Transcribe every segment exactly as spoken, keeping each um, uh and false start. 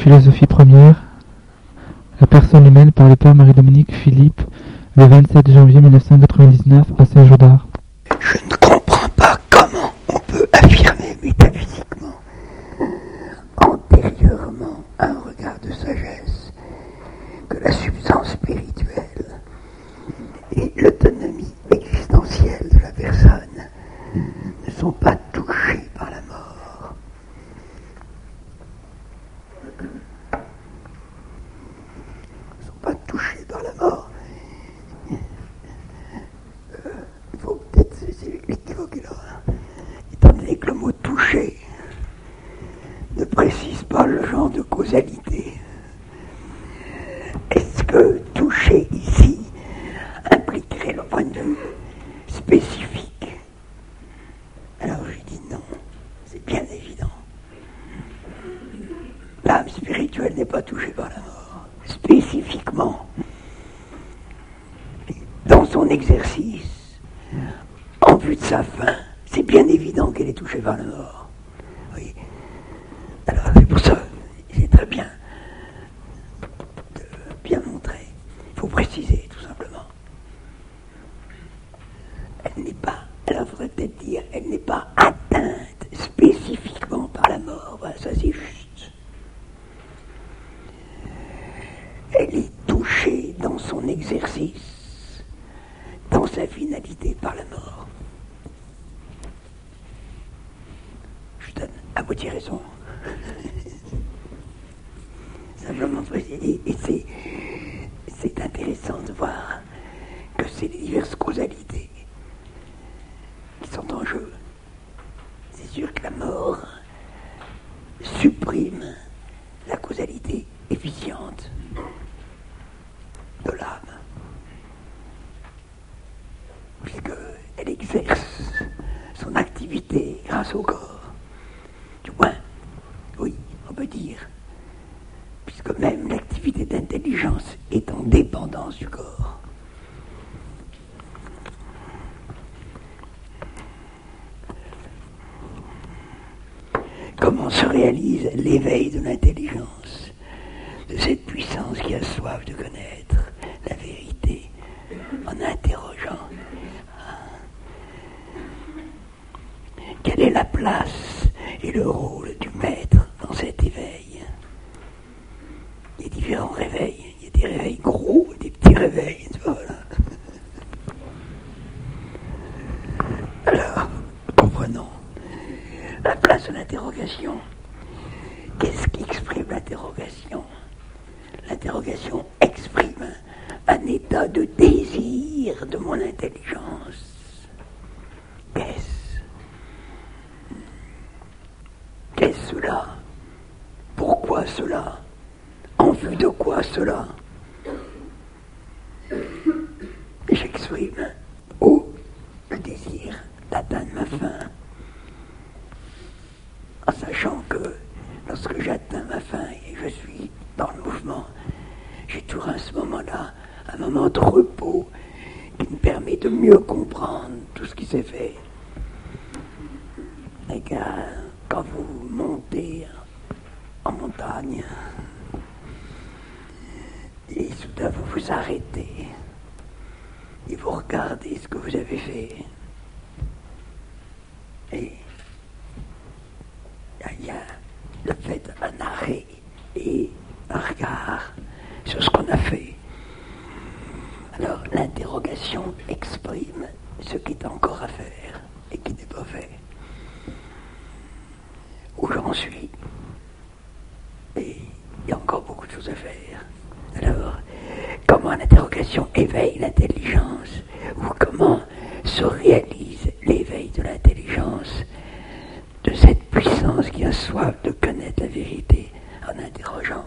philosophie première, la personne humaine par le père Marie-Dominique Philippe, le vingt-sept janvier mille neuf cent quatre-vingt-dix-neuf à Saint-Gaudard. Je ne comprends pas comment on peut affirmer métaphysiquement, antérieurement à un regard de sagesse, que la substance spirituelle et l'autonomie existentielle de la personne ne sont pas touchées par la mort. Ne sont pas touchées par la mort. Il faut peut-être, c'est l'équivoque là, hein. Étant donné que le mot toucher ne précise pas le genre de causalité. Est-ce que toucher ici impliquerait le point de vue spécifique? Alors je dis non, c'est bien évident. L'âme spirituelle n'est pas touchée par la mort. Spécifiquement, dans son exercice, en vue de sa fin, c'est bien évident qu'elle est touchée par la mort. Oui. Alors c'est pour ça, c'est très bien de bien montrer. Il faut préciser, tout simplement. Elle n'est pas, alors il faudrait peut-être dire, elle n'est pas atteinte spécifiquement par la mort. Voilà, ça c'est juste. Elle est touchée dans son exercice, dans sa finalité par la mort. Je donne à moitié raison. Simplement préciser, et c'est, c'est intéressant de voir que c'est les diverses causalités qui sont en jeu. C'est sûr que la mort supprime la causalité efficiente de l'âme, puisqu'elle exerce son activité grâce au corps. Du moins, oui, on peut dire, puisque même l'activité d'intelligence est en dépendance du corps. Comment se réalise l'éveil de l'intelligence, de cette puissance qui a soif de connaître la vérité, en interrogeant quelle est la place et le rôle du maître dans cet éveil. Il y a différents réveils, il y a des réveils gros, des petits réveils, voilà. Alors, comprenons la place de l'interrogation. Qu'est-ce qui exprime l'interrogation? L'interrogation exprime un état de désir de mon intelligence. Qu'est-ce? Qu'est-ce cela? Pourquoi cela? En vue de quoi cela? Et j'exprime oh, le désir d'atteindre ma fin, en sachant que lorsque j'atteins ma fin et je suis dans le mouvement, j'ai toujours à ce moment-là un moment de repos qui me permet de mieux comprendre tout ce qui s'est fait. Et que, quand vous montez en montagne et soudain vous vous arrêtez et vous regardez ce que vous avez fait, et il y a le fait d'un arrêt et un regard sur ce qu'on a fait. Alors l'interrogation exprime ce qui est encore à faire et qui n'est pas fait. Où j'en suis. Et il y a encore beaucoup de choses à faire. Alors, comment l'interrogation éveille l'intelligence, ou comment se réalise l'éveil de l'intelligence, de cette puissance qui a soif de connaître la vérité en interrogeant.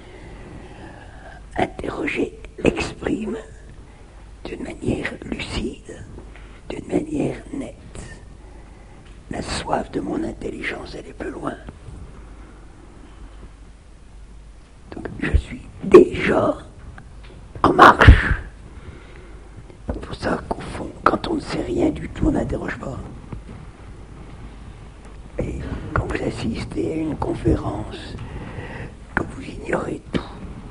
Interroger exprime d'une manière lucide, d'une manière nette. La soif de mon intelligence, elle est plus loin. Donc je suis déjà en marche. C'est pour ça qu'au fond, quand on ne sait rien du tout, on n'interroge pas. Et quand vous assistez à une conférence, que vous ignorez tout.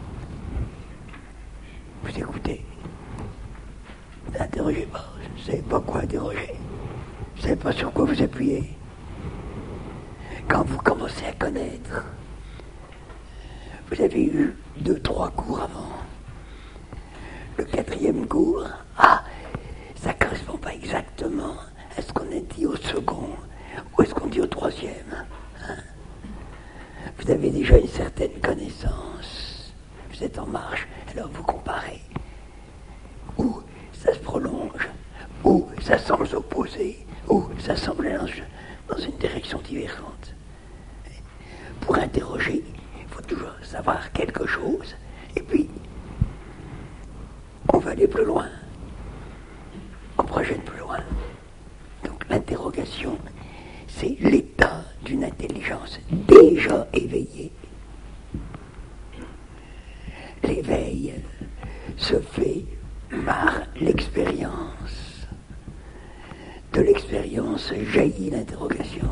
Vous écoutez. N'interrogez pas. Je ne savez pas quoi interroger. Je ne savez pas sur quoi vous appuyez. Quand vous commencez à connaître, vous avez eu deux, trois cours avant. Le quatrième cours, ah, ça ne correspond pas exactement à ce qu'on a dit au second, ou à ce qu'on dit au troisième. Hein? Vous avez déjà une certaine connaissance, vous êtes en marche, alors vous comparez. Ou ça se prolonge, ou ça semble s'opposer, ou ça semble aller dans une direction différente. Pour interroger, il faut toujours savoir quelque chose, et puis on va aller plus loin. On projette plus loin. Donc l'interrogation, c'est l'état d'une intelligence déjà éveillée. L'éveil se fait par l'expérience. De l'expérience jaillit l'interrogation.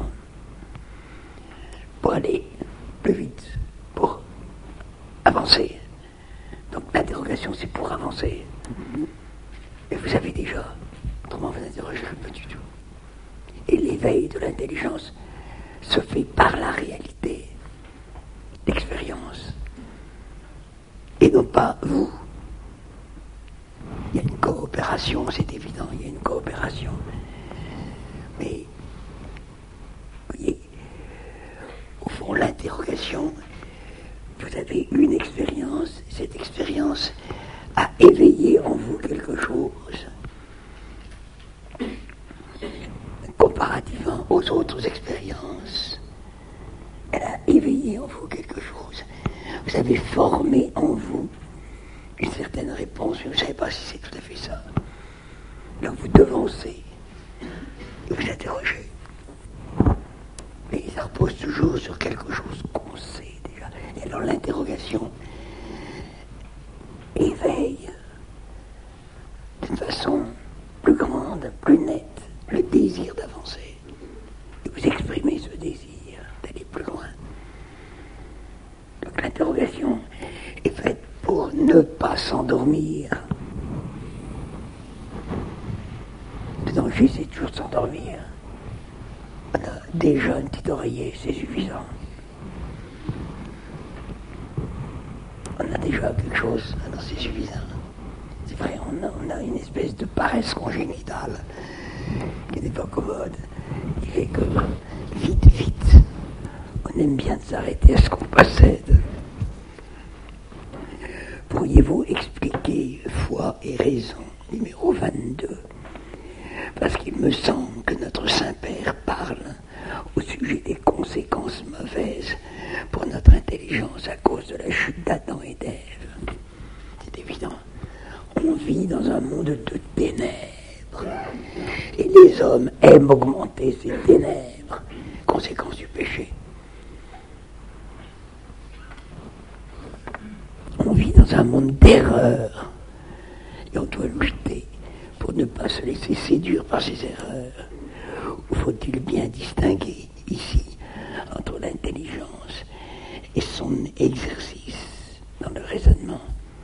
Pour aller plus vite, pour avancer. Donc l'interrogation, c'est pour avancer. Et vous savez déjà, autrement vous n'interrogerez pas du tout. Et l'éveil de l'intelligence se fait par la réalité, l'expérience. Et non pas vous. Il y a une coopération, c'est évident, il y a une coopération. Mais, vous voyez, au fond, l'interrogation, vous avez une expérience, cette expérience a éveillé en vous quelque chose, comparativement aux autres expériences. Elle a éveillé en vous quelque chose. Vous avez formé en vous une certaine réponse, mais vous ne savez pas si c'est tout à fait ça. Donc vous devancez et vous interrogez. Mais ça repose toujours sur quelque chose qu'on sait déjà. Et alors l'interrogation éveille d'une façon plus grande, plus nette, le désir d'avancer. Et vous exprimez ce désir d'aller plus loin. Donc l'interrogation est faite pour ne pas s'endormir. Le danger, c'est toujours de s'endormir. On a déjà un petit oreiller, c'est suffisant. On a déjà quelque chose, alors c'est suffisant. C'est vrai, on a, on a une espèce de paresse congénitale qui n'est pas commode, qui fait que vite, vite, on aime bien de s'arrêter à ce qu'on possède. Pourriez-vous expliquer foi et raison, numéro vingt-deux? Parce qu'il me semble que notre Saint-Père parle au sujet des conséquences mauvaises pour notre intelligence à cause de la chute d'Adam et d'Ève. C'est évident. On vit dans un monde de ténèbres. Et les hommes aiment augmenter ces ténèbres, conséquence du péché. On vit dans un monde d'erreurs. Et on doit lutter pour ne pas se laisser séduire par ces erreurs. Ou faut-il bien distinguer ici entre l'intelligence et son exercice dans le raisonnement?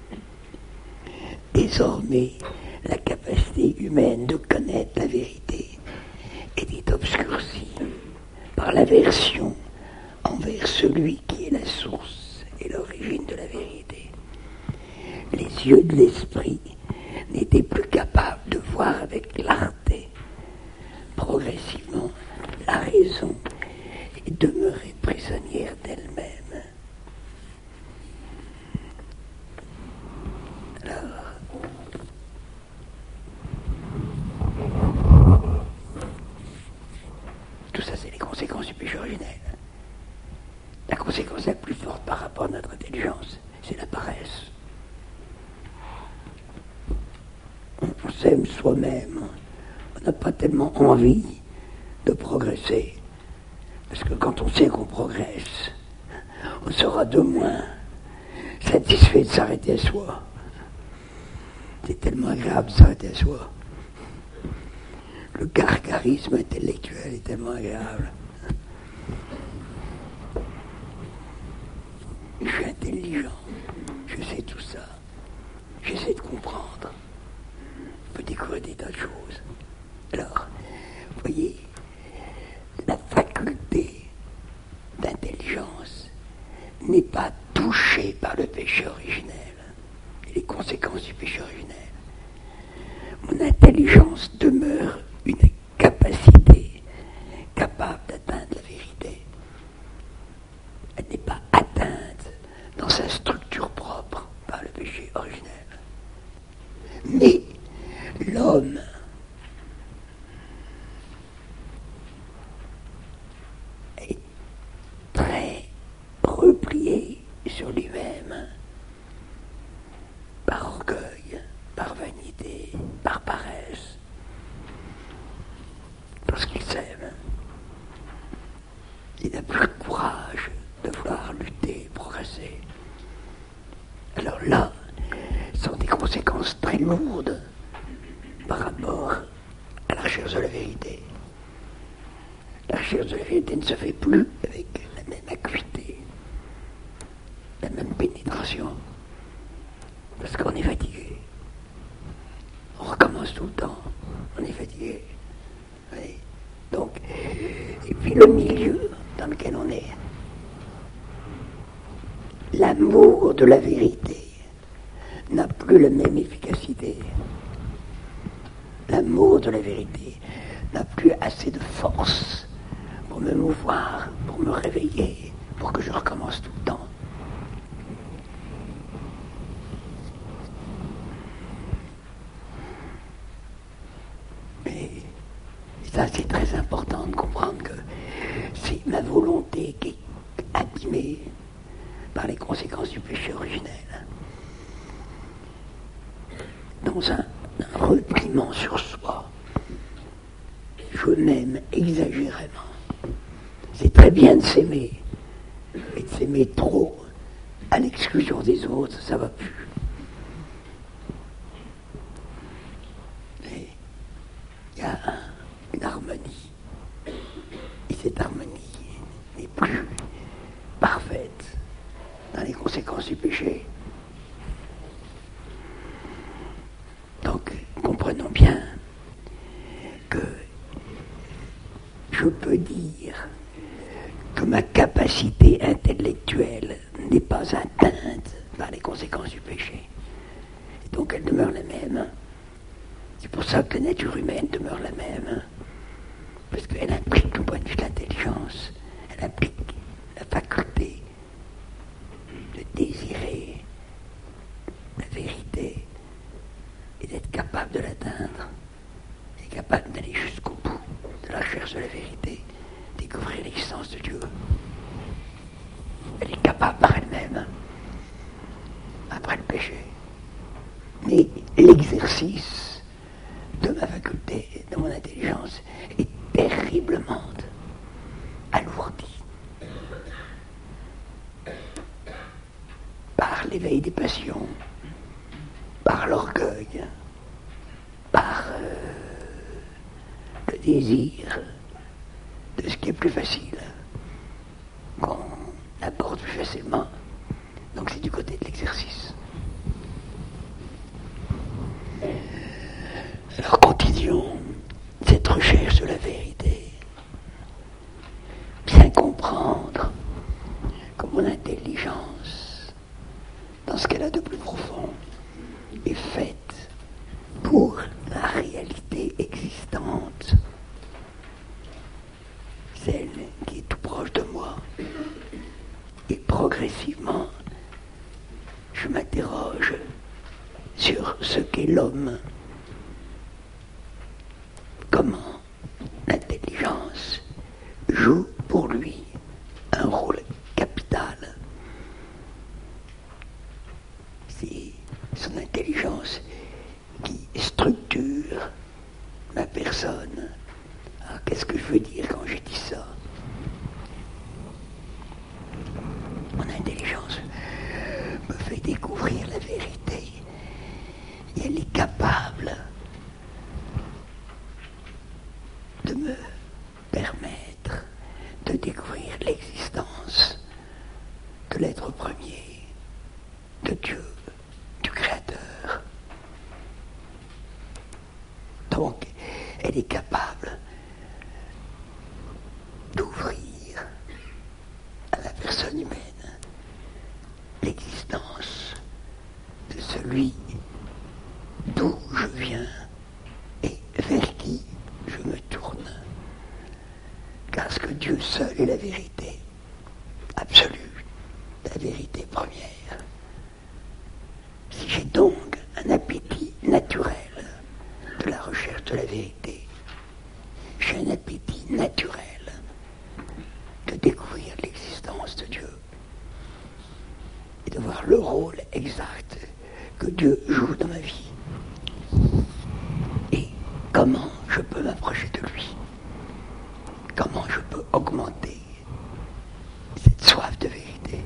Désormais, la capacité humaine de connaître la vérité était obscurcie par l'aversion envers celui qui est la source et l'origine de la vérité. Les yeux de l'esprit n'étaient plus capables de voir avec clarté. Progressivement, la raison est demeurée prisonnière d'elle-même. Alors, tout ça, c'est les conséquences du péché originel. La conséquence la plus forte par rapport à notre intelligence, c'est la paresse. On s'aime soi-même. On n'a pas tellement envie de progresser. Parce que quand on sait qu'on progresse, on sera de moins satisfait de s'arrêter à soi. C'est tellement agréable de s'arrêter à soi. Le gargarisme intellectuel est tellement agréable. je suis intelligent, je sais tout ça, j'essaie de comprendre, je peux découvrir des tas de choses. Alors, vous voyez, la faculté d'intelligence n'est pas touchée par le péché originel et les conséquences du péché originel. Mon intelligence demeure une capacité capable d'atteindre la vérité. Elle n'est pas atteinte dans sa structure propre par le péché originel. Mais l'homme est très replié sur lui-même par orgueil, par vanité, par paresse. Lorsqu'il s'aime, il n'a plus le courage de vouloir lutter, progresser. Alors là, ce sont des conséquences très lourdes par rapport à la recherche de la vérité. La recherche de la vérité ne se fait plus avec la même acuité, la même pénétration, parce qu'on est fatigué. On recommence tout le temps, on est fatigué. Oui. Donc, et puis le milieu dans lequel on est, l'amour de la vérité n'a plus la même efficacité. L'amour de la vérité n'a plus assez de force pour me mouvoir, pour me réveiller, pour que je recommence tout le temps. Mais ça, c'est très important de comprendre que c'est ma volonté qui est abîmée par les conséquences du péché originel. Dans un, un repliement sur soi, je m'aime exagérément. C'est très bien de s'aimer, mais de s'aimer trop à l'exclusion des autres, ça ne va plus. Mais il y a un, une harmonie, et cette harmonie n'est plus parfaite dans les conséquences du péché. Donc, comprenons bien que je peux dire que ma capacité intellectuelle n'est pas atteinte par les conséquences du péché. Et donc elle demeure la même. C'est pour ça que la nature humaine demeure la même. Parce qu'elle implique le point de vue de l'intelligence. Elle implique la faculté de désirer la vérité et d'être capable de l'atteindre. Et capable d'aller jusqu'au bout de la recherche de la vérité. Découvrir l'existence de Dieu. Elle est capable par elle-même, après le péché. Mais l'exercice de ma faculté, de mon intelligence, est terriblement alourdi par l'éveil des passions, par l'orgueil, par euh, le désir de ce qui est plus facile, qu'on aborde plus facilement. Donc c'est du côté de l'exercice. Alors continuons cette recherche de la vérité. Bien comprendre que mon intelligence, dans ce qu'elle a de plus profond, est faite pour la réalité existante, celle qui est tout proche de moi. Et progressivement, je m'interroge sur ce qu'est l'homme. Comment l'intelligence joue pour lui un rôle capital. C'est son intelligence qui structure ma personne. Alors, qu'est-ce que je veux dire quand je dis ça? Mon intelligence me fait découvrir la vérité et elle est capable de me permettre de découvrir l'existence de la l'être premier de Dieu, du Créateur. Donc, elle est capable d'ouvrir à la personne humaine l'existence de celui d'où je viens et vers qui je me tourne. Parce que Dieu seul est la vérité absolue, la vérité première. Si j'ai donc un appétit naturel de la recherche de la vérité, j'ai un appétit naturel de découvrir l'existence de Dieu et de voir le rôle exact que Dieu joue dans ma vie et comment je peux m'approcher de lui, comment je peux augmenter cette soif de vérité.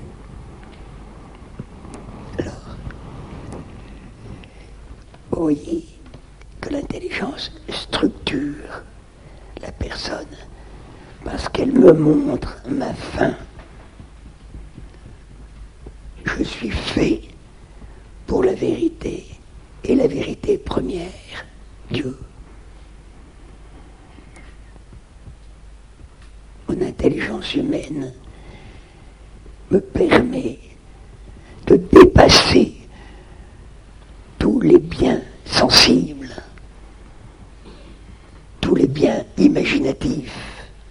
Alors, vous voyez que l'intelligence structure la personne parce qu'elle me montre ma fin. Je suis fait pour la vérité, et la vérité première, Dieu. Mon intelligence humaine me permet de dépasser tous les biens sensibles, tous les biens imaginatifs,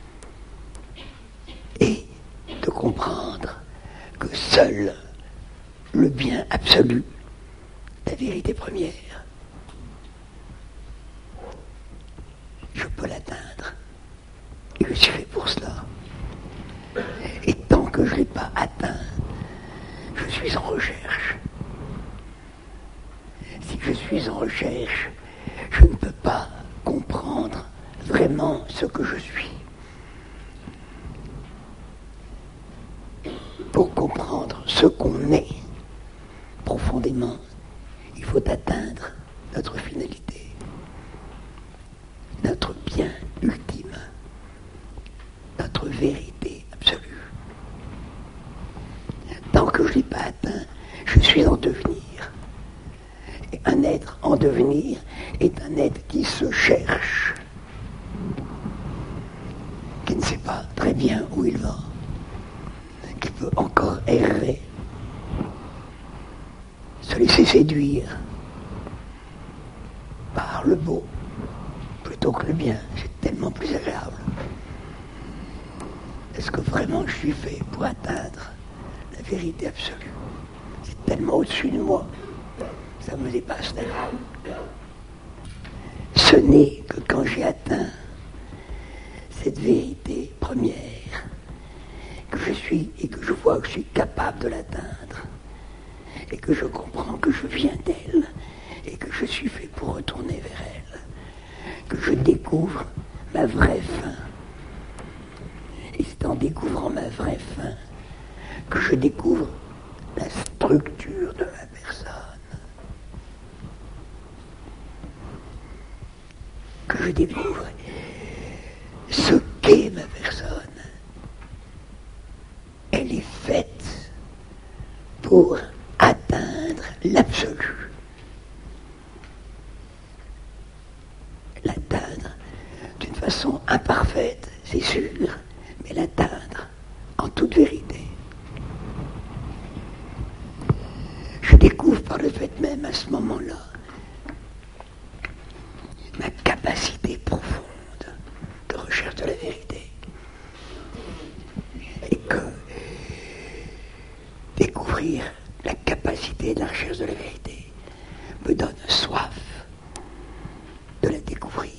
et de comprendre que seul le bien absolu, la vérité première, je peux l'atteindre. Et je suis fait pour cela. Et tant que je ne l'ai pas atteint, je suis en recherche. Si je suis en recherche, je ne peux pas comprendre vraiment ce que je suis. Pour comprendre ce qu'on est profondément, il faut atteindre notre finalité, notre bien ultime, notre vérité absolue. Tant que je ne l'ai pas atteint, je suis en devenir. Et un être en devenir est un être qui se cherche, qui ne sait pas très bien où il va, qui peut encore errer, se laisser séduire par le beau plutôt que le bien. C'est tellement plus agréable. Est-ce que vraiment je suis fait pour atteindre la vérité absolue? C'est tellement au-dessus de moi, ça me dépasse tellement. Ce n'est que quand j'ai atteint cette vérité première que je suis et que je vois que je suis capable de l'atteindre et que je comprends que je viens d'elle et que je suis fait pour retourner vers elle, que je découvre ma vraie fin. Et c'est en découvrant ma vraie fin que je découvre la structure de ma personne, que je découvre ce qu'est ma personne. Elle est faite pour atteindre l'absolu. L'atteindre d'une façon imparfaite, c'est sûr, mais l'atteindre en toute vérité. Je découvre par le fait même à ce moment-là ma capacité profonde de recherche de la vérité. Et que découvrir la capacité de la recherche de la vérité me donne soif de la découvrir.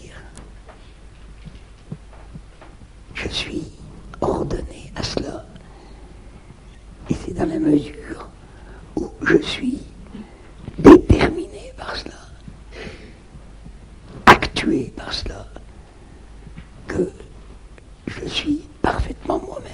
Je suis ordonné à cela. Et c'est dans la mesure où je suis déterminé par cela, actué par cela, que je suis parfaitement moi-même.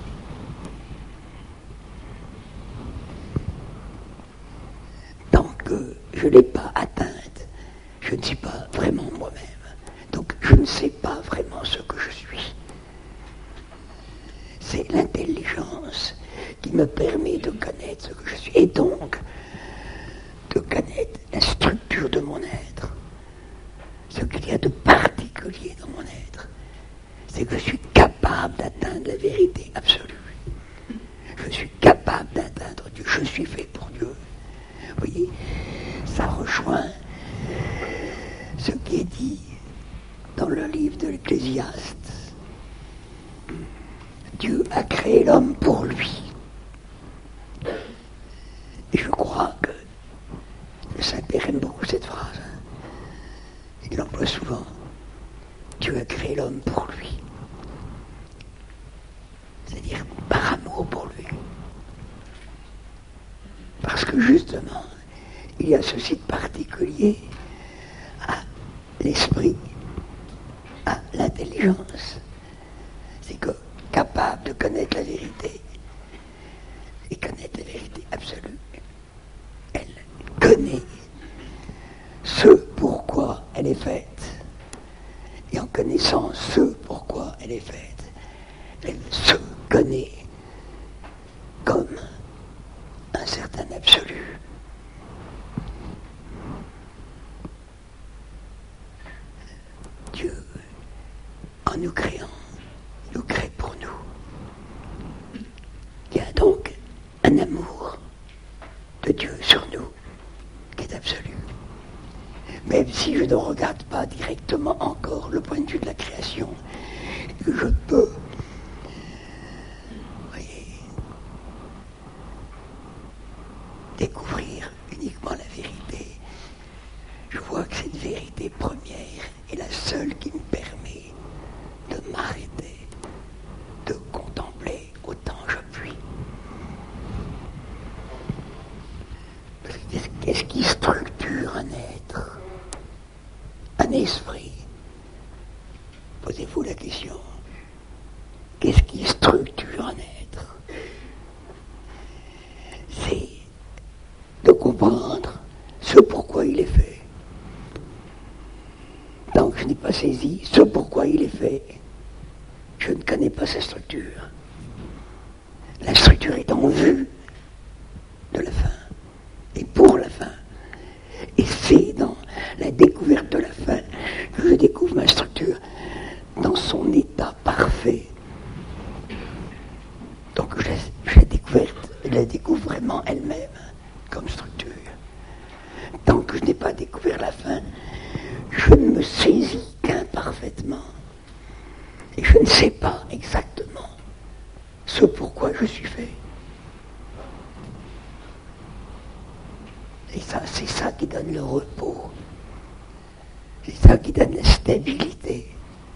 Tant que je ne l'ai pas atteinte, je ne suis pas vraiment moi-même. Donc je ne sais pas vraiment ce que je suis. C'est l'intelligence qui me permet de connaître ce que je suis, et donc de connaître la structure de mon être. Ce qu'il y a de particulier dans mon être, c'est que je suis capable d'atteindre la vérité absolue. Je suis capable d'atteindre Dieu. Je suis fait pour Dieu. Vous voyez, ça rejoint ce qui est dit dans le livre de l'Ecclésiaste. Dieu a créé l'homme pour lui. Et je crois que le Saint-Père aime beaucoup cette phrase. Il l'emploie souvent. Dieu a créé l'homme pour lui. C'est-à-dire par amour pour lui. Parce que justement, il y a ceci de particulier à l'esprit, à l'intelligence. C'est que capable de connaître la vérité, et connaître la vérité absolue, elle connaît ce pourquoi elle est faite. Et en connaissant ce pourquoi elle est faite, elle se connaît comme un certain absolu. Dieu, en nous créant, nous crée pour nous. Il y a donc un amour de Dieu sur nous qui est absolu. Même si je ne regarde pas directement encore le point de vue de la création, je peux, voyez, découvrir uniquement la vérité. Je vois que cette vérité première est la seule qui me permet de m'arrêter, de contempler autant je puis. Parce que qu'est-ce, qu'est-ce qui structure un être, un esprit? Posez-vous la question. Qu'est-ce qui structure un être? C'est de comprendre ce pourquoi il est fait. Tant que je n'ai pas saisi ce pourquoi il est fait, je ne connais pas sa structure. La structure est en vue de la fin, et pour la fin. Et c'est dans la découverte de la fin que je découvre ma structure dans son état parfait. Donc je, je, la découverte, je la découvre vraiment elle-même comme structure. Tant que je n'ai pas découvert la fin, je ne me saisis qu'imparfaitement. Et je ne sais pas exactement ce pourquoi je suis fait. Et ça, c'est ça qui donne le repos. C'est ça qui donne la stabilité.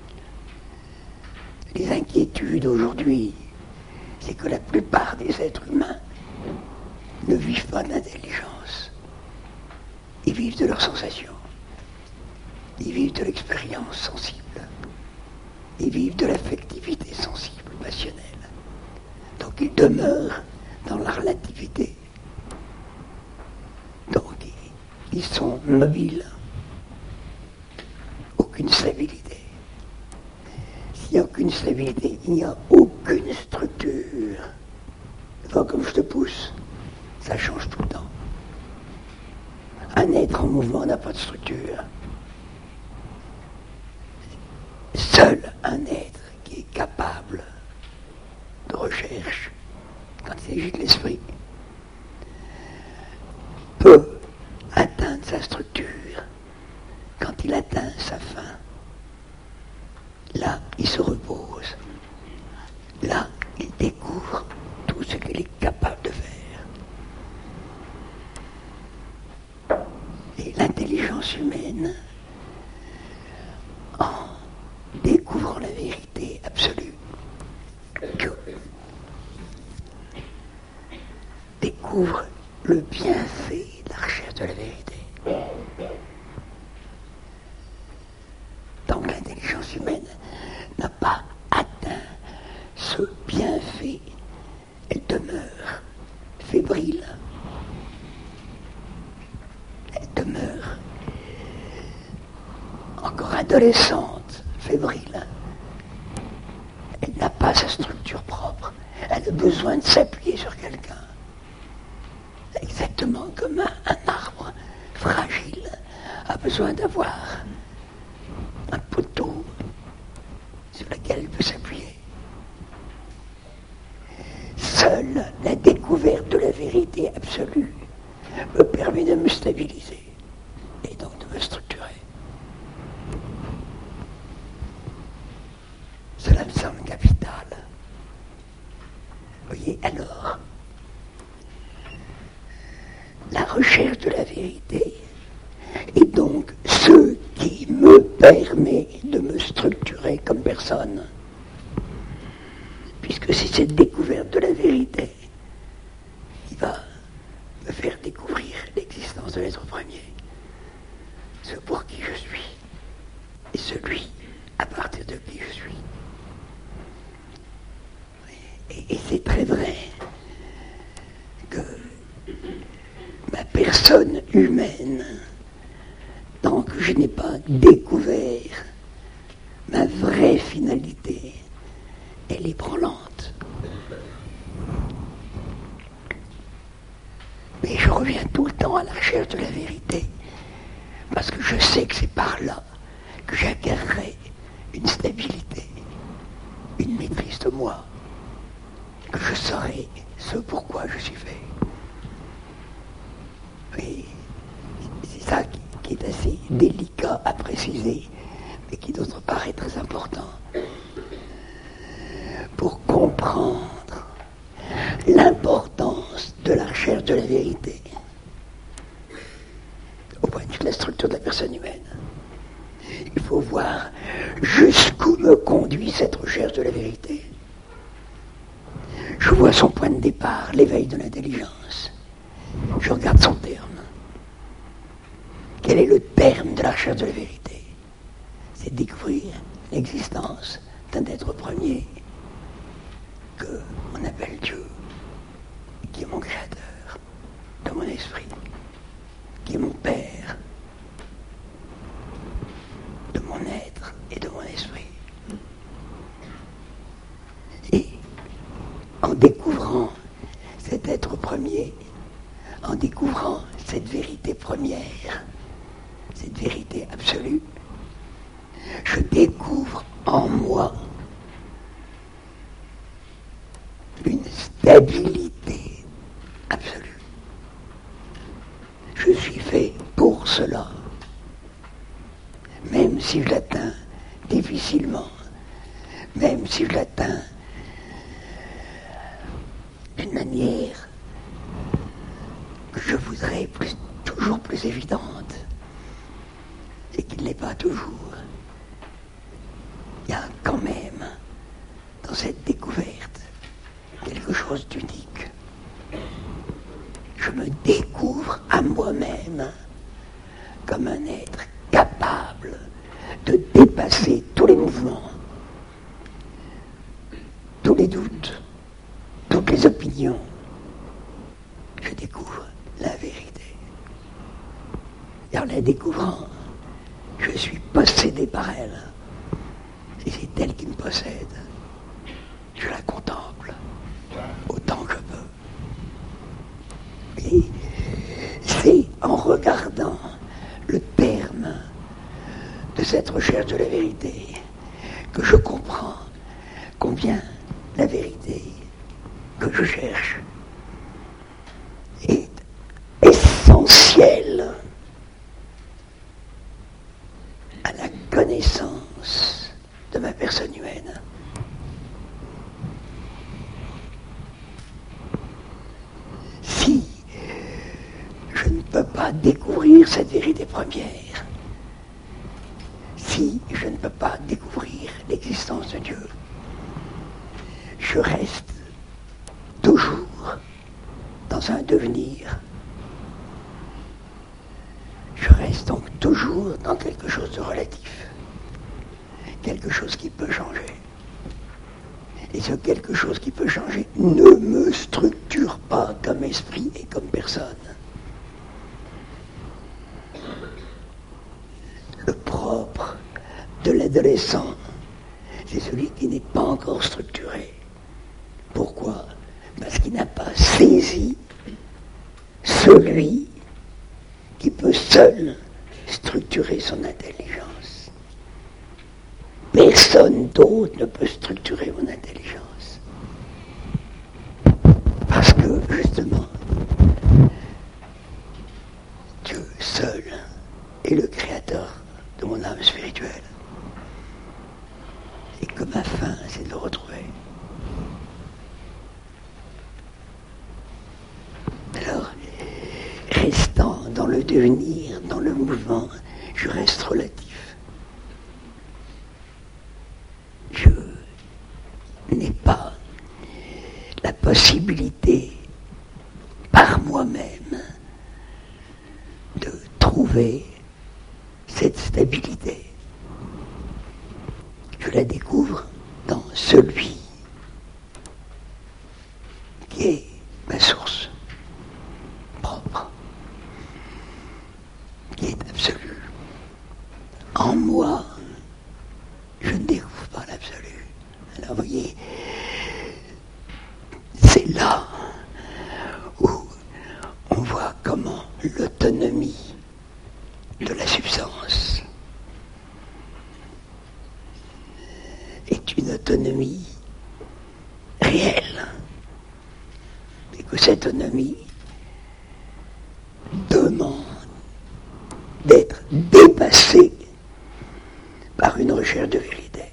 Les inquiétudes aujourd'hui, c'est que la plupart des êtres humains ne vivent pas d'intelligence. Ils vivent de leurs sensations. Ils vivent de l'expérience sensible. Ils vivent de l'affectivité sensible, passionnelle. Donc ils demeurent dans la relativité. Donc ils sont mobiles. Aucune stabilité. S'il n'y a aucune stabilité, il n'y a aucune structure. Enfin, comme je te pousse, ça change tout le temps. Un être en mouvement n'a pas de structure. Seul un être qui est capable de recherche, quand il s'agit de l'esprit, peut atteindre sa structure. Quand il atteint sa fin, là, il se repose. Là, il découvre tout ce qu'il est capable de faire. Et l'intelligence humaine, en découvrant la vérité absolue, découvre le bienfait de la recherche de la vérité. Donc l'intelligence humaine n'a pas atteint ce bienfait. Elle demeure fébrile. Elle demeure encore adolescente, fébrile. Elle n'a pas sa structure propre. Elle a besoin de s'appuyer sur quelqu'un. Exactement comme un, un arbre fragile a besoin d'avoir un poteau sur lequel il peut s'appuyer. Seule la découverte de la vérité absolue me permet de me stabiliser et donc de me structurer. Cela me semble capital. Vous voyez, alors, la recherche de la vérité est donc ce qui me permet de me structurer comme personne. Puisque c'est cette découverte de la vérité qui va me faire découvrir l'existence de l'être premier, ce pour qui je suis, et celui à partir de qui je suis. Et, et c'est très vrai que ma personne humaine, tant que je n'ai pas découvert ma vraie finalité, elle est branlante. Mais je reviens tout le temps à la recherche de la vérité, parce que je sais que c'est par là que j'acquerrai une stabilité, une maîtrise de moi, que je saurai ce pourquoi je suis fait. Et c'est ça qui, qui est assez délicat à préciser, mais qui d'autre part est très important. Pour comprendre l'importance de la recherche de la vérité au point de vue de la structure de la personne humaine, il faut voir jusqu'où me conduit cette recherche de la vérité. Je vois son point de départ, l'éveil de l'intelligence. Je regarde son terme. Quel est le terme de la recherche de la vérité? C'est découvrir l'existence d'un être premier qu'on appelle Dieu, qui est mon créateur, de mon esprit, qui est mon Père, de mon être et de mon esprit. Et en découvrant cet être premier, en découvrant cette vérité première, cette vérité absolue, je découvre en moi une stabilité absolue. Je suis fait pour cela, même si je l'atteins difficilement, même si je l'atteins d'une manière que je voudrais plus, toujours plus évidente, et qu'il n'est pas toujours. Il y a quand même, dans cette découverte, quelque chose d'unique. Je me découvre à moi-même comme un être capable de dépasser tous les mouvements, tous les doutes, toutes les opinions. Je découvre la vérité. Et en la découvrant, je suis possédé par elle. Et c'est elle qui me possède. Je la contemple autant que je peux. Et c'est en regardant le terme de cette recherche de la vérité que je comprends combien la vérité que je cherche est essentielle à la connaissance de ma personne humaine. Si je ne peux pas découvrir cette vérité première, si je ne peux pas découvrir l'existence de Dieu, je reste toujours dans un devenir. Je reste donc toujours dans quelque chose de relatif, quelque chose qui peut changer. Et ce quelque chose qui peut changer ne me structure pas comme esprit et comme personne. Le propre de l'adolescent, c'est celui qui n'est pas encore structuré. Pourquoi ? Parce qu'il n'a pas saisi celui qui peut seul structurer son intelligence. Personne d'autre ne peut structurer mon intelligence. Parce que, justement, Dieu seul est le créateur de mon âme spirituelle. Et que ma fin, c'est de le retrouver. Alors, restant dans le devenir, dans le mouvement, je reste relatif. Je n'ai pas la possibilité, par moi-même, de trouver cette stabilité. Je la découvre dans celui qui est ma source propre, qui est absolue. En moi, je ne découvre pas l'absolu. Alors vous voyez, c'est là où on voit comment l'autonomie de la substance est une autonomie réelle, et que cette autonomie demande d'être dépassée par une recherche de vérité.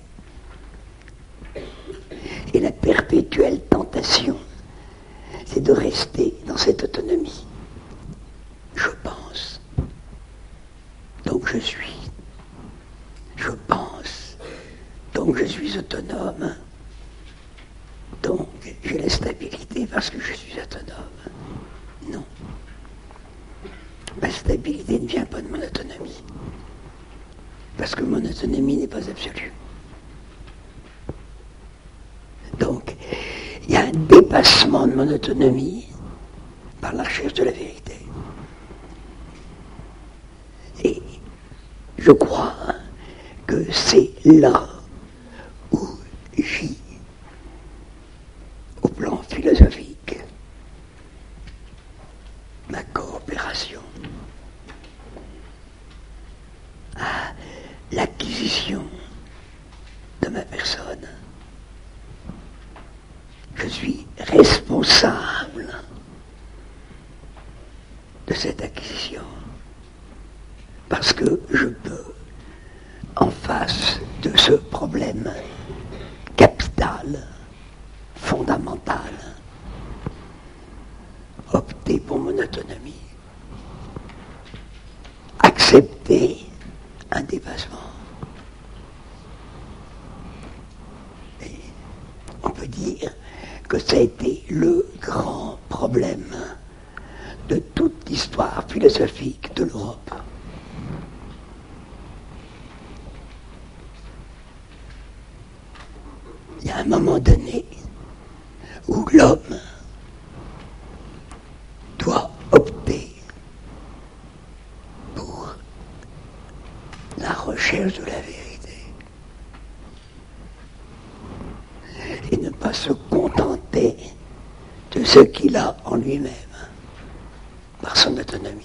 Et la perpétuelle tentation, c'est de rester dans cette autonomie. Je pense, donc je suis. Je pense, donc je suis autonome. Donc j'ai la stabilité parce que je suis autonome. Non. Ma stabilité ne vient pas de mon autonomie. Parce que mon autonomie n'est pas absolue. Donc, il y a un dépassement de mon autonomie par la recherche de la vérité. Et je crois que c'est là où j'ai, au plan philosophique, ma coopération à l'acquisition de ma personne. Je suis responsable de cette acquisition parce que je peux, en face de ce problème capital, fondamental, opter pour mon autonomie, accepter un dépassement. Et on peut dire que ça a été le grand problème de toute l'histoire philosophique de l'Europe. Il y a un moment donné où l'homme doit opter pour la recherche de la vérité et ne pas se contenter de ce qu'il a en lui-même par son autonomie.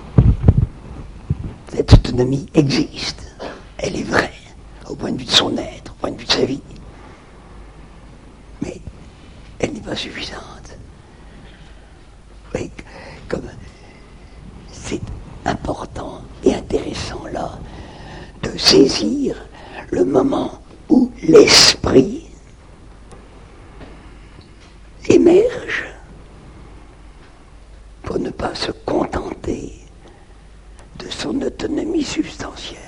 Cette autonomie existe, elle est vraie au point de vue de son être, au point de vue de sa vie, mais elle n'est pas suffisante. Et comme c'est important et intéressant là de saisir le moment où l'esprit émerge pour ne pas se contenter de son autonomie substantielle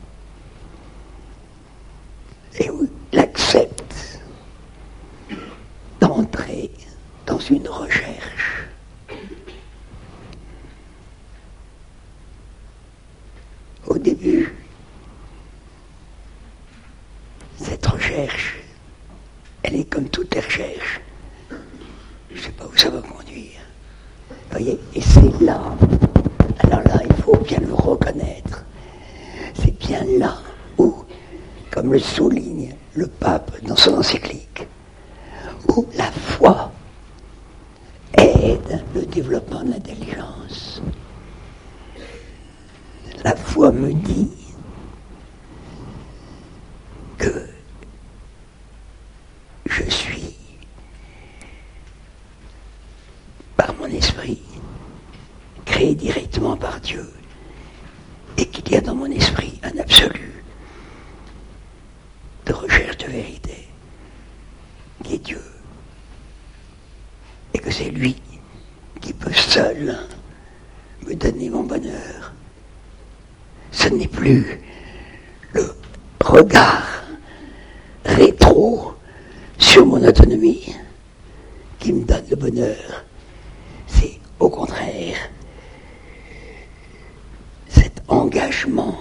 et où il accepte d'entrer dans une recherche au début. Cette recherche, elle est comme toutes les recherches. Je ne sais pas où ça va conduire. Vous voyez, et c'est là, alors là, il faut bien le reconnaître, c'est bien là où, comme le souligne le pape dans son encyclique, où la foi le développement de l'intelligence. La foi me dit que je suis, par mon esprit, créé directement par Dieu, et qu'il y a dans mon esprit un absolu de recherche de vérité, qui est Dieu, et que c'est lui qui peut seul me donner mon bonheur. Ce n'est plus le regard rétro sur mon autonomie qui me donne le bonheur, c'est au contraire cet engagement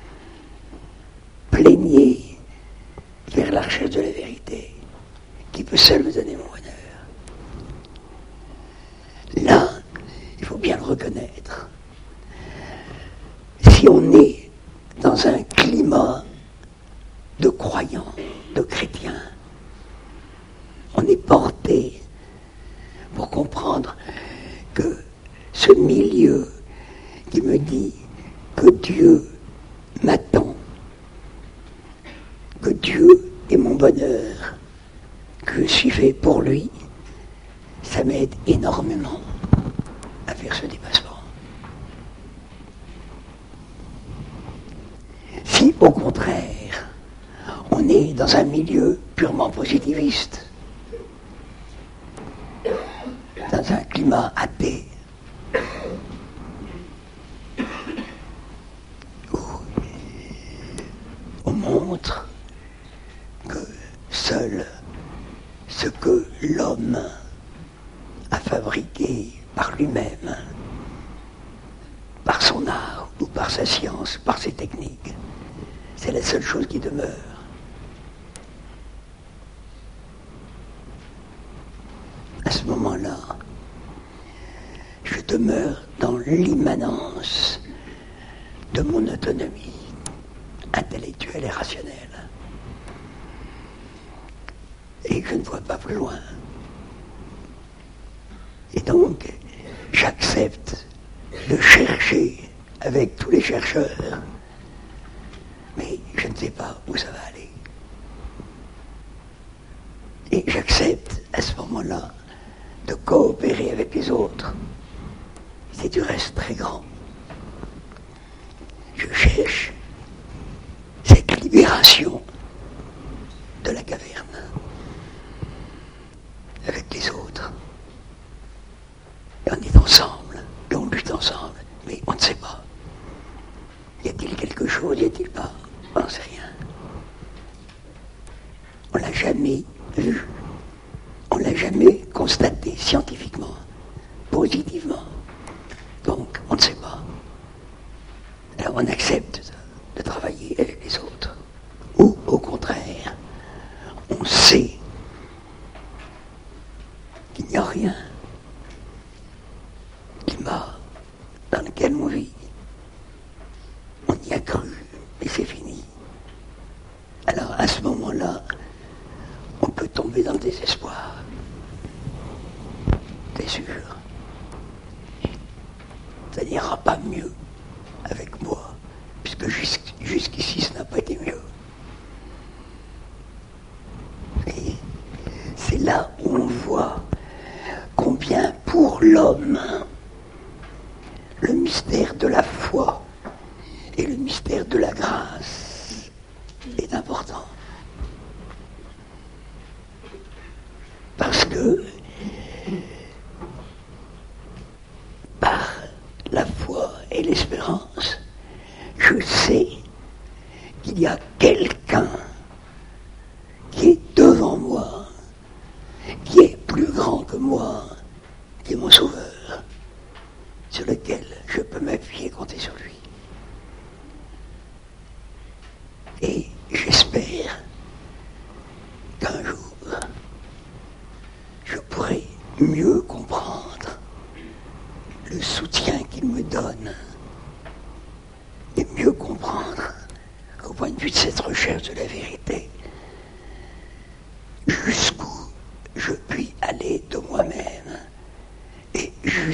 plénier vers la recherche de la vérité qui peut seul me donner mon bonheur. Là, il faut bien le reconnaître. Si on est dans un climat de croyants, de chrétiens, on est porté pour comprendre que ce milieu qui me dit que Dieu m'attend, que Dieu est mon bonheur, que je suis fait pour lui, ça m'aide énormément à faire ce dépassement. Si au contraire, on est dans un milieu purement positiviste, dans un climat athée, où on montre que seul ce que l'homme a fabriqué par lui-même, par son art ou par sa science, par ses techniques, c'est la seule chose qui demeure. À ce moment-là, je demeure dans l'immanence de mon autonomie intellectuelle et rationnelle. Et je ne vois pas plus loin. Et donc, j'accepte de chercher avec tous les chercheurs, mais je ne sais pas où ça va aller. Et j'accepte à ce moment-là de coopérer avec les autres. C'est du reste très grand. Je cherche cette libération de la caverne avec les autres. Et on est ensemble, et on lutte ensemble, mais on ne sait pas. Y a-t-il quelque chose, y a-t-il pas? On n'en sait rien. On l'a jamais vu. On l'a jamais constaté scientifiquement, positivement. Donc, on ne sait pas. Alors, on accepte de travailler avec les autres. Ou, au contraire, on sait qu'il n'y a rien. Climat dans lequel on vit. On y a cru, mais c'est fini. Alors, à ce moment-là, on peut tomber dans le désespoir. C'est sûr. Ça n'ira pas mieux avec moi, puisque jusqu'- jusqu'ici, ça n'a pas été mieux. Et c'est là où on voit combien pour l'homme, le mystère de la foi et le mystère de la grâce est important. Parce que par la foi et l'espérance, je sais qu'il y a quelqu'un qui est devant moi, qui est plus grand que moi, qui est mon sauveur, sur lequel je peux m'appuyer et compter sur lui. Et j'espère qu'un jour, je pourrai mieux comprendre le soutien qu'il me donne et mieux comprendre, au point de vue de cette recherche de la vérité, jusqu'où je puis aller de moi-même et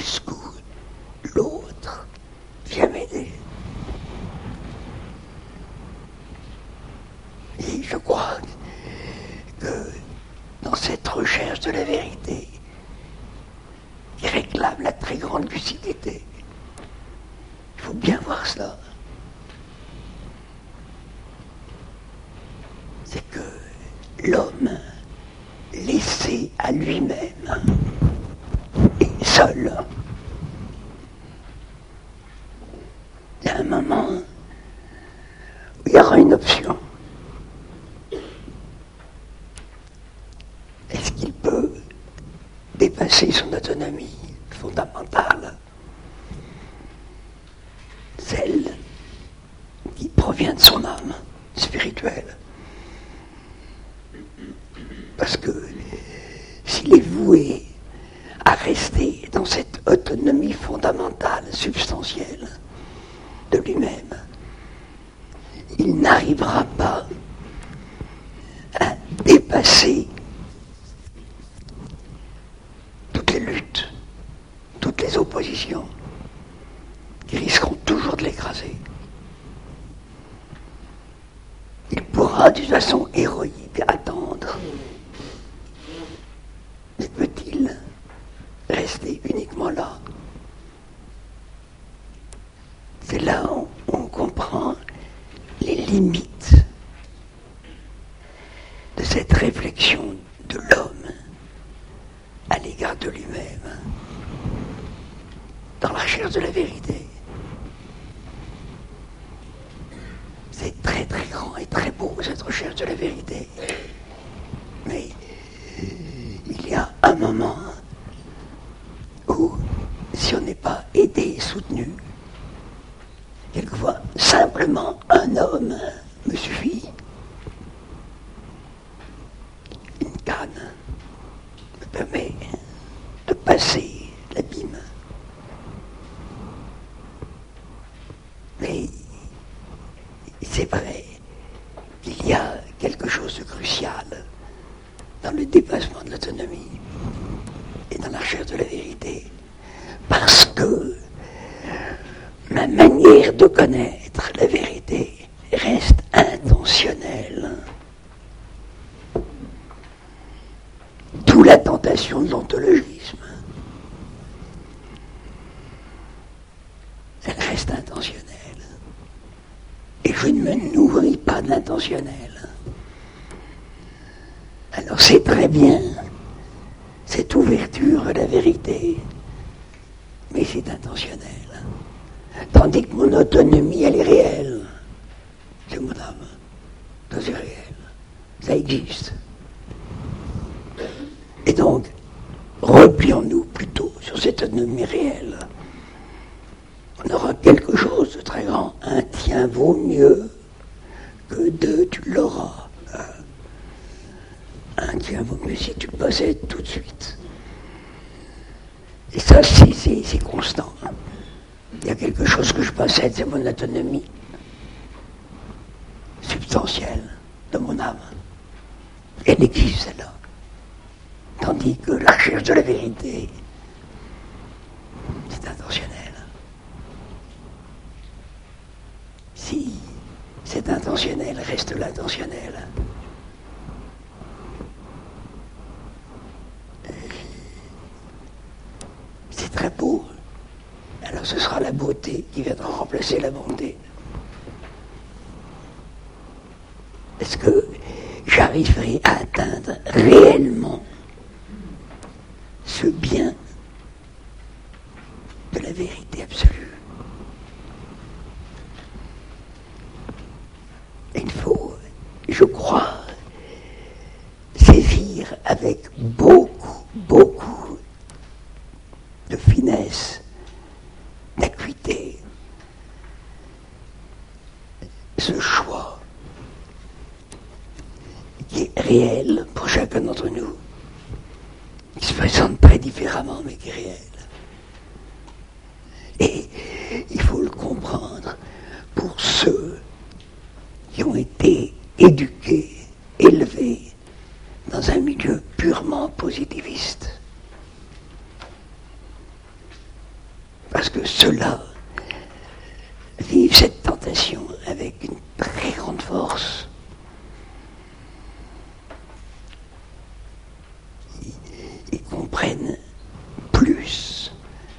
véritable, la très grande lucidité. Il faut bien voir cela. C'est que l'homme, laissé à lui-même, et seul, il y a un moment où il y aura une option. Est-ce qu'il peut dépasser son autonomie fondamentale, celle qui provient de son âme spirituelle? Parce que s'il est voué à rester dans cette autonomie fondamentale, substantielle de lui-même, il n'arrivera pas à dépasser toutes les luttes, toutes les oppositions qui risqueront toujours de l'écraser. Il pourra d'une façon héroïque attendre. Mais peut-il rester uniquement là? C'est là où on comprend les limites de cette réflexion de l'homme à l'égard de lui-même dans la recherche de la vérité. C'est très très grand et très beau cette recherche de la vérité. Mais il y a un moment où, si on n'est pas aidé et soutenu, quelquefois simplement un homme me suffit. Une canne me permet de passer l'abîme. Mais c'est vrai qu'il y a quelque chose de crucial dans le dépassement de l'autonomie et dans la recherche de la vérité, parce que ma manière de connaître la vérité reste intentionnelle. D'où la tentation de l'ontologisme. Elle reste intentionnelle. Et je ne me nourris pas de l'intentionnel. Alors c'est très bien cette ouverture à la vérité, mais c'est intentionnel. Tandis que mon autonomie, elle est réelle. C'est mon âme. Ça, c'est réel. Ça existe. Et donc, replions-nous plutôt sur cette autonomie réelle. On aura quelque chose de très grand. Un tien vaut mieux que deux, tu l'auras. Un tien vaut mieux si tu le possèdes tout de suite. Et ça, c'est, c'est, c'est constant. Il y a quelque chose que je possède, c'est mon autonomie substantielle de mon âme. Elle existe, celle-là. Tandis que la recherche de la vérité, c'est intentionnel. Si c'est intentionnel, reste l'intentionnel. C'est très beau. Alors ce sera la beauté qui viendra remplacer la bonté. Est-ce que j'arriverai à atteindre réellement ce bien de la vérité absolue? Il faut, je crois, saisir avec beaucoup, beaucoup de finesse, d'acuité, ce choix qui est réel pour chacun d'entre nous, qui se présente très différemment, mais qui est réel. Et il faut le comprendre pour ceux qui ont été éduqués, élevés dans un milieu purement positiviste. Parce que ceux-là vivent cette tentation avec une très grande force. Ils, ils comprennent plus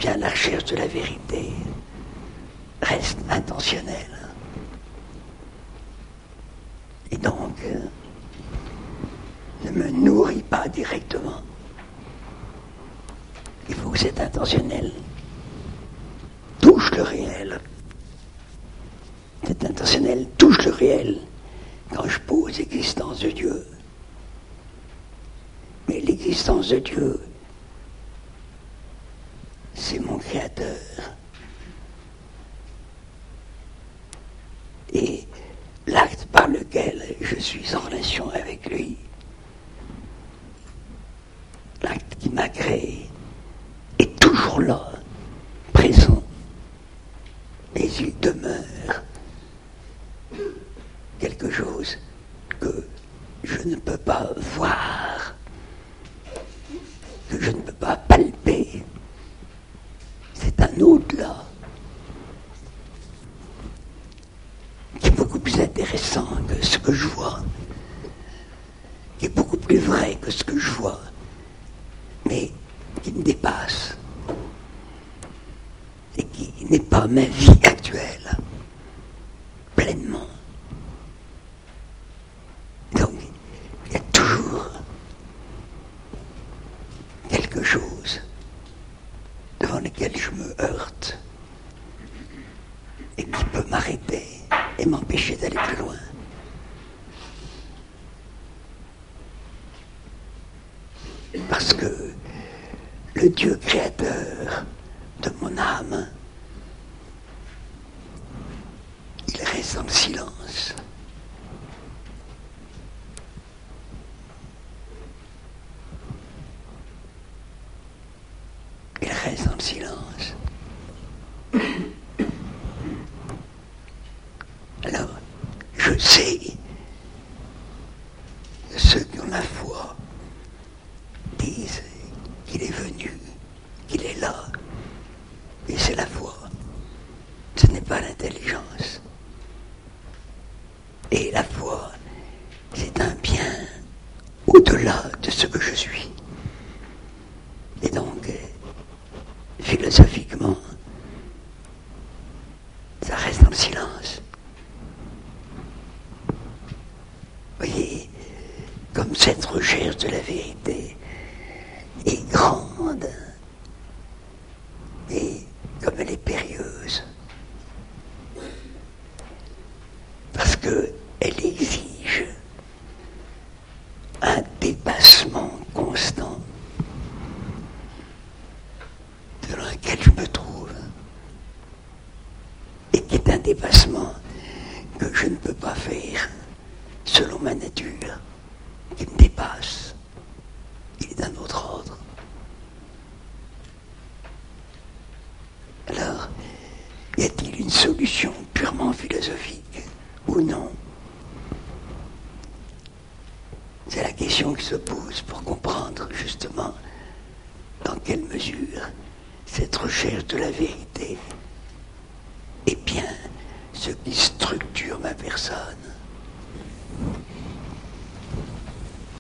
bien la recherche de la vérité reste intentionnelle. Et donc, euh, ne me nourrit pas directement. Il faut que cet intentionnel touche le réel. Cet intentionnel touche le réel quand je pose l'existence de Dieu. Mais l'existence de Dieu, c'est mon Créateur. Et l'acte par lequel je suis en relation avec lui, l'acte qui m'a créé, est toujours là, présent, mais il demeure quelque chose que je ne peux pas voir, que je ne peux pas palper. C'est un au-delà qui est beaucoup plus intéressant que ce que je vois, qui est beaucoup plus vrai que ce que je vois, mais qui me dépasse et qui n'est pas ma vie actuelle pleinement. Donc, il y a toujours quelque chose devant lequel je me heurte et qui peut m'arrêter et m'empêcher d'aller plus loin. Parce que le Dieu créateur de mon âme, il reste dans le silence. Il reste dans le silence. Alors, je sais que ceux qui ont la foi disent qu'il est venu, qu'il est là. Et c'est la foi. Ce n'est pas l'intelligence. Et la foi, c'est un bien au-delà de ce que je suis. Et donc, philosophiquement, ça reste dans le silence. Vous voyez, comme cette recherche de la vérité est grande et comme elle est périlleuse. Parce qu'elle exige un dépassement constant dans lequel je me trouve et qui est un dépassement que je ne peux pas faire selon ma nature, qui me dépasse. Il est d'un autre ordre. Alors, y a-t-il une solution purement philosophique ou non? C'est la question qui se pose pour comprendre justement dans quelle mesure cette recherche de la vérité est bien ce qui structure ma personne.